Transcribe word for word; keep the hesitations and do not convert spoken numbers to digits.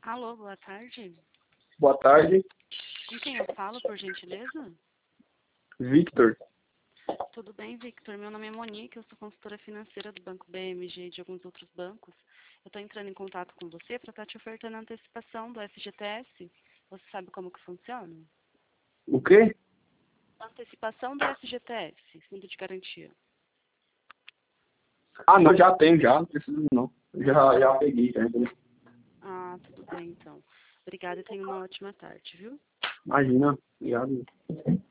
Alô, boa tarde. Boa tarde, Com quem eu falo, por gentileza? Victor. Tudo bem, Victor? Meu nome é Monique, eu sou consultora financeira do Banco B M G e de alguns outros bancos. Eu estou entrando em contato com você para estar te ofertando a antecipação do F G T S. Você sabe como que funciona? O quê? Antecipação do F G T S, Fundo de Garantia. Ah, não, já tenho, já. Não preciso não. Já, já peguei, já. Entendeu? Ah, tudo bem, então. Obrigada e tenha uma ótima tarde, viu? Imagina. Obrigado.